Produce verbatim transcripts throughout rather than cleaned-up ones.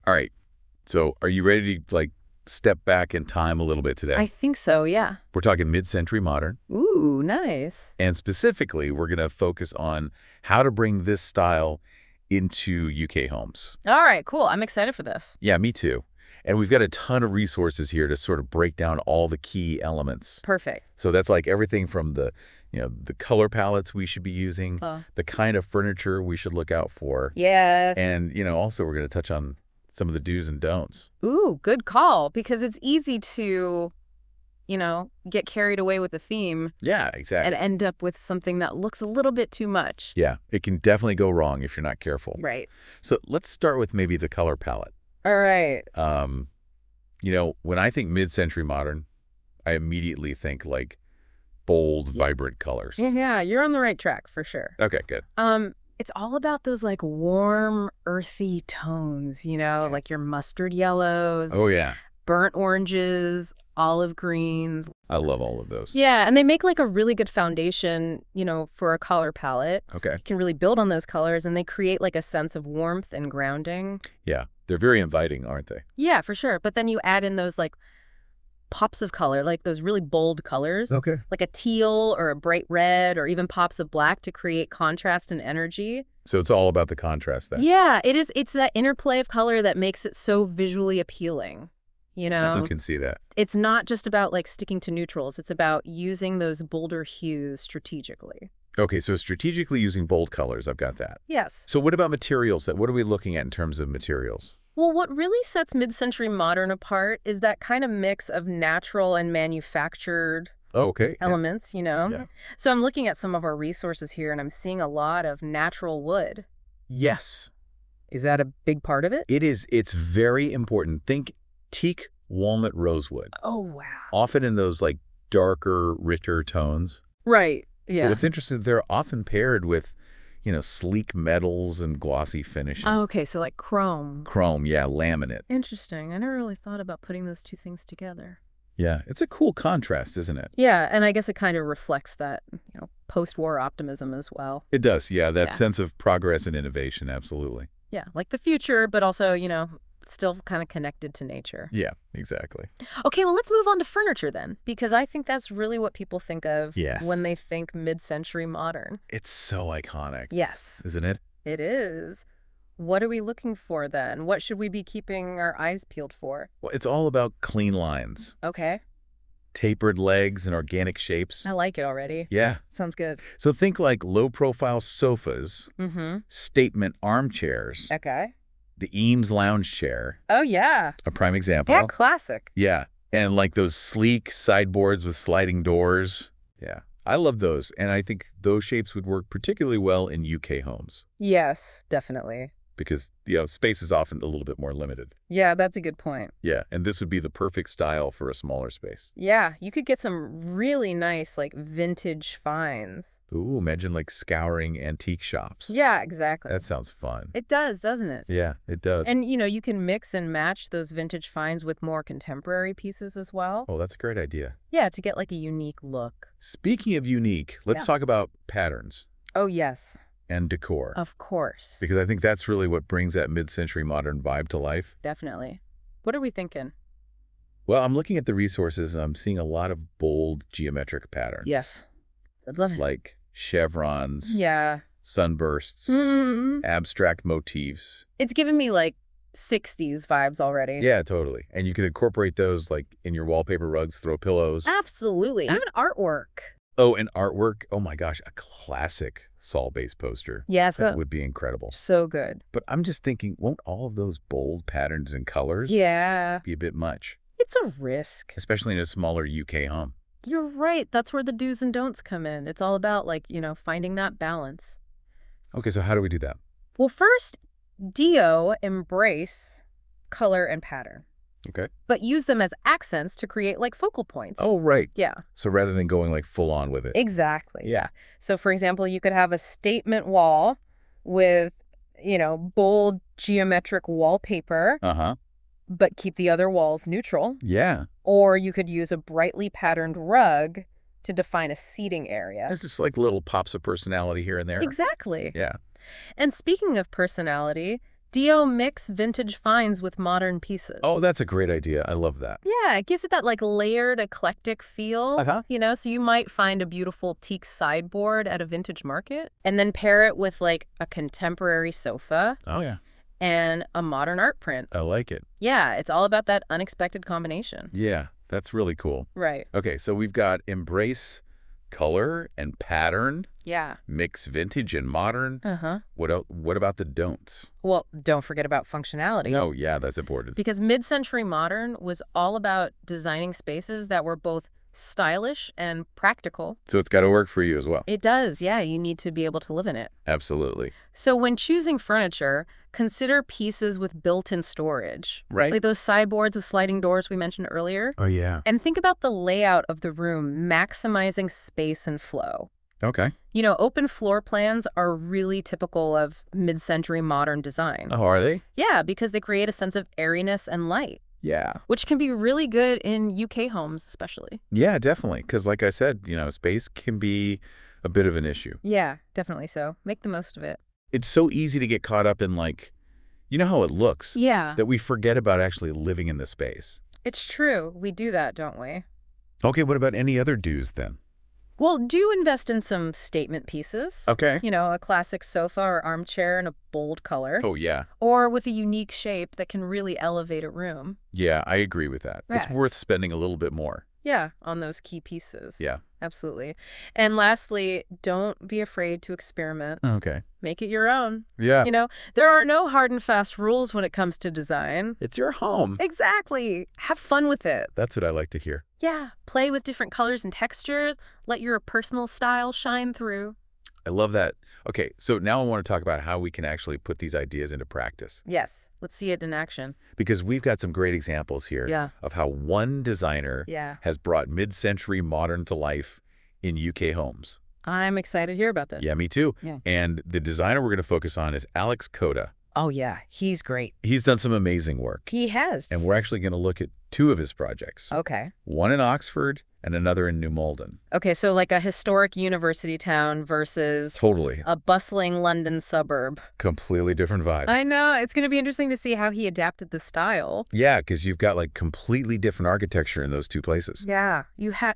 All right. So are you ready to like step back in time a little bit today? I think so, yeah. We're talking mid-century modern. Ooh, nice. And specifically, we're going to focus on how to bring this style into U K homes. All right, cool. I'm excited for this. Yeah, me too. And we've got a ton of resources here to sort of break down all the key elements. Perfect. So that's like everything from the, you know, the color palettes we should be using, Uh, the kind of furniture we should look out for. yeah. And, you know, also we're going to touch on some of the do's and don'ts. Ooh, good call, because it's easy to, you know, get carried away with the theme Yeah, and exactly. end up with something that looks a little bit too much. Yeah, it can definitely go wrong if you're not careful. Right. So let's start with maybe the color palette. All right. Um, you know, when I think mid-century modern, I immediately think like bold, vibrant colors. Yeah, you're on the right track for sure. Okay, good. Um, it's all about those like warm, earthy tones, you know, like your mustard yellows, Oh, yeah. burnt oranges, olive greens. I love all of those. Yeah, and they make like a really good foundation, you know, for a color palette. Okay. You can really build on those colors, and they create like a sense of warmth and grounding. Yeah, they're very inviting, aren't they? Yeah, for sure. But then you add in those like pops of color, like those really bold colors, Okay. like a teal or a bright red or even pops of black to create contrast and energy. So it's all about the contrast then. Yeah, it is. It's that interplay of color that makes it so visually appealing. You I know, can see that. it's not just about like sticking to neutrals. It's about using those bolder hues strategically. Okay, so strategically using bold colors, I've got that. Yes. So what about materials? That What are we looking at in terms of materials? Well, what really sets mid-century modern apart is that kind of mix of natural and manufactured Oh, okay. elements, you know? Yeah. So I'm looking at some of our resources here, and I'm seeing a lot of natural wood. Yes, Is that a big part of it? it is. It's very important. Think teak, walnut, rosewood. Oh, wow. Often in those like darker, richer tones. Right. Yeah. What's interesting, they're often paired with, you know, sleek metals and glossy finishing. Oh, okay, so like chrome. Chrome, yeah, laminate. Interesting. I never really thought about putting those two things together. Yeah, it's a cool contrast, isn't it? Yeah, and I guess it kind of reflects that, you know, post-war optimism as well. It does, yeah, that Yeah. sense of progress and innovation, absolutely. Yeah, like the future, but also, you know, still kind of connected to nature. Yeah, exactly. Okay, well, let's move on to furniture then, because I think that's really what people think of Yes. when they think mid-century modern. It's so iconic, Yes, isn't it? it is. What are we looking for then? What should we be keeping our eyes peeled for? Well, it's all about clean lines, Okay, tapered legs and organic shapes. I like it already. Yeah. Sounds good. So think like low-profile sofas, Mm-hmm. statement armchairs, Okay. the Eames lounge chair, Oh, yeah. a prime example. Yeah, classic. Yeah, and like those sleek sideboards with sliding doors. Yeah, I love those, and I think those shapes would work particularly well in U K homes Yes, definitely. because, you know, space is often a little bit more limited. Yeah, that's a good point. Yeah, and this would be the perfect style for a smaller space. Yeah, you could get some really nice, like, vintage finds. Ooh, imagine like scouring antique shops. Yeah, exactly. That sounds fun. It does, doesn't it? Yeah, it does. And, you know, you can mix and match those vintage finds with more contemporary pieces as well. Oh, that's a great idea. Yeah, to get, like, a unique look. Speaking of unique, let's Yeah. talk about patterns Oh, yes, and decor. of course. Because I think that's really what brings that mid-century modern vibe to life. Definitely. What are we thinking? Well, I'm looking at the resources and I'm seeing a lot of bold geometric patterns. Yes. I'd love it. Like chevrons, Yeah. sunbursts, Mm-hmm. abstract motifs. It's giving me, like, sixties vibes already. Yeah, totally. And you can incorporate those like in your wallpaper rugs, throw pillows. Absolutely. Even artwork. Oh, and artwork. Oh my gosh, a classic Saul-based poster. Yes. That would be incredible. So good. But I'm just thinking, won't all of those bold patterns and colors Yeah. be a bit much? It's a risk. Especially in a smaller U K home. You're right. That's where the do's and don'ts come in. It's all about, like, you know, finding that balance. Okay, so how do we do that? Well, first, Dio embrace color and pattern, Okay. but use them as accents to create, like, focal points. Oh, right. Yeah, So rather than going like full on with it. exactly. Yeah. So, for example, you could have a statement wall with, you know, bold geometric wallpaper, Uh-huh. but keep the other walls neutral. Yeah. Or you could use a brightly patterned rug to define a seating area. It's just like little pops of personality here and there. Exactly. Yeah. And speaking of personality, Dio mix vintage finds with modern pieces. Oh, that's a great idea. I love that. Yeah, it gives it that like layered, eclectic feel. Uh-huh. You know, so you might find a beautiful teak sideboard at a vintage market and then pair it with like a contemporary sofa Oh, yeah. and a modern art print. I like it. Yeah, it's all about that unexpected combination. Yeah, that's really cool. Right. Okay, so we've got embrace color and pattern, Yeah. mix vintage and modern. Uh-huh. What else, what about the don'ts? Well, don't forget about functionality. Oh, yeah, that's important. Because mid-century modern was all about designing spaces that were both stylish and practical. So it's got to work for you as well. It does, yeah. You need to be able to live in it. Absolutely. So when choosing furniture, consider pieces with built-in storage. Right. Like those sideboards with sliding doors we mentioned earlier. Oh, yeah. And think about the layout of the room, maximizing space and flow. Okay. You know, open floor plans are really typical of mid-century modern design. Oh, are they? Yeah, because they create a sense of airiness and light, Yeah. which can be really good in U K homes especially. Yeah, definitely. Because like I said, you know, space can be a bit of an issue. Yeah, definitely so. Make the most of it. It's so easy to get caught up in, like, you know how it looks, Yeah, that we forget about actually living in the space. it's true. We do that, don't we? Okay, what about any other do's then? Well, do invest in some statement pieces. Okay. You know, a classic sofa or armchair in a bold color. Oh, yeah. Or with a unique shape that can really elevate a room. Yeah, I agree with that. It's Right. worth spending a little bit more. Yeah, on those key pieces. Yeah. Absolutely. And lastly, don't be afraid to experiment. Okay. Make it your own. Yeah. You know, there are no hard and fast rules when it comes to design. It's your home. Exactly. Have fun with it. That's what I like to hear. Yeah. Play with different colors and textures. Let your personal style shine through. I love that. Okay, so now I want to talk about how we can actually put these ideas into practice. Yes. Let's see it in action. Because we've got some great examples here Yeah. of how one designer Yeah. has brought mid-century modern to life in U K homes. I'm excited to hear about this. Yeah, me too. Yeah. And the designer we're going to focus on is Alex Coda. Oh, yeah. He's great. He's done some amazing work. He has. And we're actually going to look at two of his projects. Okay. One in Oxford and another in New Malden. Okay, so like a historic university town versus Totally. a bustling London suburb. Completely different vibes. I know. It's going to be interesting to see how he adapted the style. Yeah, because you've got like completely different architecture in those two places. Yeah. You had.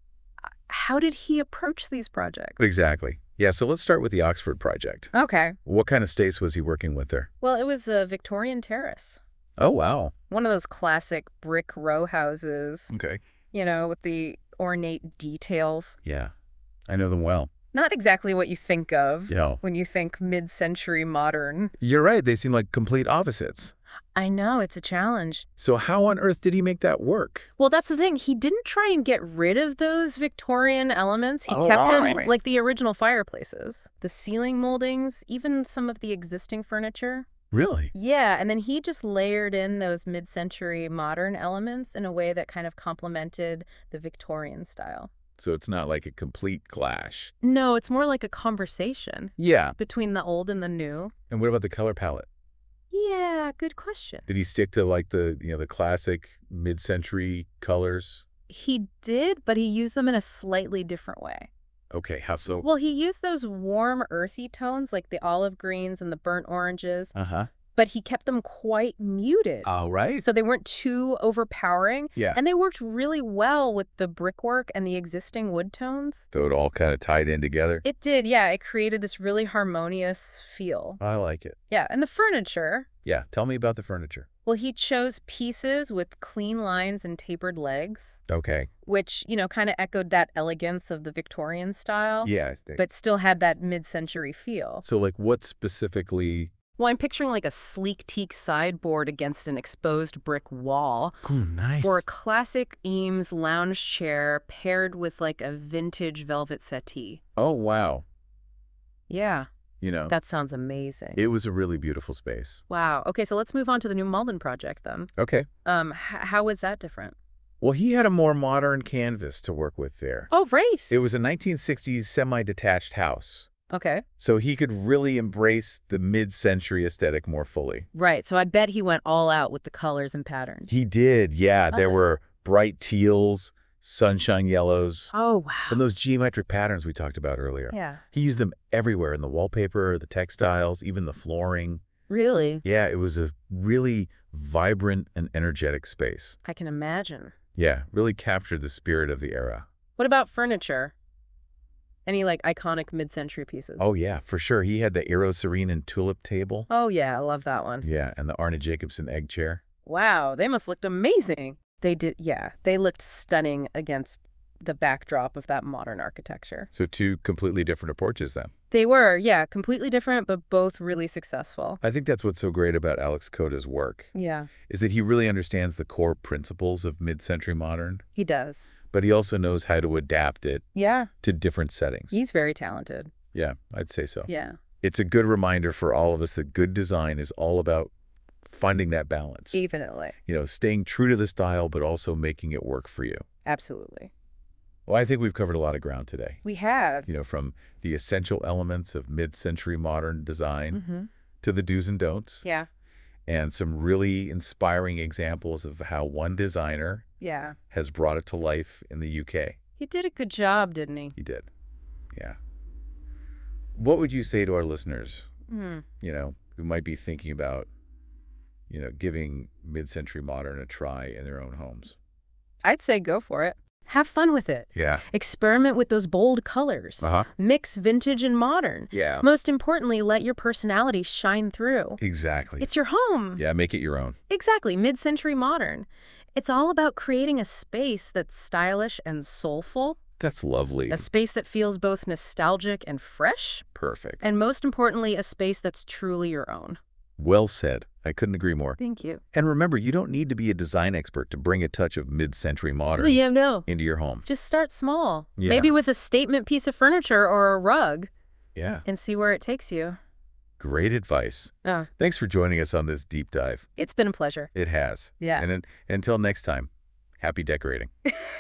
How did he approach these projects? Exactly. Yeah, so let's start with the Oxford project. Okay. What kind of space was he working with there? Well, it was a Victorian terrace. Oh, wow. One of those classic brick row houses, Okay. you know, with the ornate details. Yeah, I know them well. Not exactly what you think of Yeah. when you think mid-century modern. You're right. They seem like complete opposites. I know, it's a challenge. So how on earth did he make that work? Well, that's the thing. He didn't try and get rid of those Victorian elements. He Oh, kept them right. like the original fireplaces, the ceiling moldings, even some of the existing furniture. Really? Yeah, and then he just layered in those mid-century modern elements in a way that kind of complemented the Victorian style. So it's not like a complete clash. No, it's more like a conversation Yeah. between the old and the new. And what about the color palette? Yeah, good question. Did he stick to like the, you know, the classic mid-century colors? He did, but he used them in a slightly different way. Okay, how so? Well, he used those warm, earthy tones like the olive greens and the burnt oranges, Uh-huh. but he kept them quite muted. All right. So they weren't too overpowering, Yeah. and they worked really well with the brickwork and the existing wood tones. So it all kind of tied in together? It did, yeah. It created this really harmonious feel. I like it. Yeah, and the furniture, Yeah, tell me about the furniture. well, he chose pieces with clean lines and tapered legs, Okay. which, you know, kind of echoed that elegance of the Victorian style, Yeah. but still had that mid-century feel. So like what specifically? Well, I'm picturing like a sleek teak sideboard against an exposed brick wall, Oh, nice. or a classic Eames lounge chair paired with like a vintage velvet settee. Oh, wow. Yeah, You know, that sounds amazing. it was a really beautiful space. Wow. Okay, so let's move on to the New Malden project then. Okay. Um, h- how was that different? Well, he had a more modern canvas to work with there. Oh, race. It was a nineteen sixties semi-detached house. Okay. So he could really embrace the mid-century aesthetic more fully. Right. So I bet he went all out with the colors and patterns. He did, yeah. There Oh. were bright teals, sunshine yellows, Oh, wow. and those geometric patterns we talked about earlier. Yeah. He used them everywhere in the wallpaper, the textiles, even the flooring. Really? Yeah, it was a really vibrant and energetic space. I can imagine. Yeah, really captured the spirit of the era. What about furniture? Any, like, iconic mid-century pieces? Oh, yeah, for sure. He had the Aero Serene and Tulip table. Oh, yeah, I love that one. Yeah, and the Arne Jacobsen egg chair. Wow, they must looked amazing. They did, yeah. They looked stunning against the backdrop of that modern architecture. So two completely different approaches then. They were, yeah, completely different, but both really successful. I think that's what's so great about Alex Coda's work, Yeah, is that he really understands the core principles of mid-century modern, he does. but he also knows how to adapt it Yeah, to different settings. he's very talented. Yeah, I'd say so. Yeah, It's a good reminder for all of us that good design is all about finding that balance. definitely. You know, staying true to the style, but also making it work for you. Absolutely. Well, I think we've covered a lot of ground today. We have. You know, from the essential elements of mid-century modern design Mm-hmm. to the do's and don'ts, Yeah, and some really inspiring examples of how one designer yeah. has brought it to life in the U K. He did a good job, didn't he? He did. Yeah. What would you say to our listeners, Hmm. you know, who might be thinking about, you know, giving mid-century modern a try in their own homes? I'd say go for it. Have fun with it. Yeah. Experiment with those bold colors. Uh-huh. Mix vintage and modern. Yeah. Most importantly, let your personality shine through. Exactly. It's your home. Yeah, make it your own. Exactly, mid-century modern. It's all about creating a space that's stylish and soulful, That's lovely. a space that feels both nostalgic and fresh, Perfect. and most importantly, a space that's truly your own. Well said. I couldn't agree more. Thank you. And remember, you don't need to be a design expert to bring a touch of mid-century modern Yeah, no. into your home. Just start small. Yeah. Maybe with a statement piece of furniture or a rug, Yeah. and see where it takes you. Great advice. Uh, Thanks for joining us on this deep dive. it's been a pleasure. It has. Yeah. And un- until next time, happy decorating.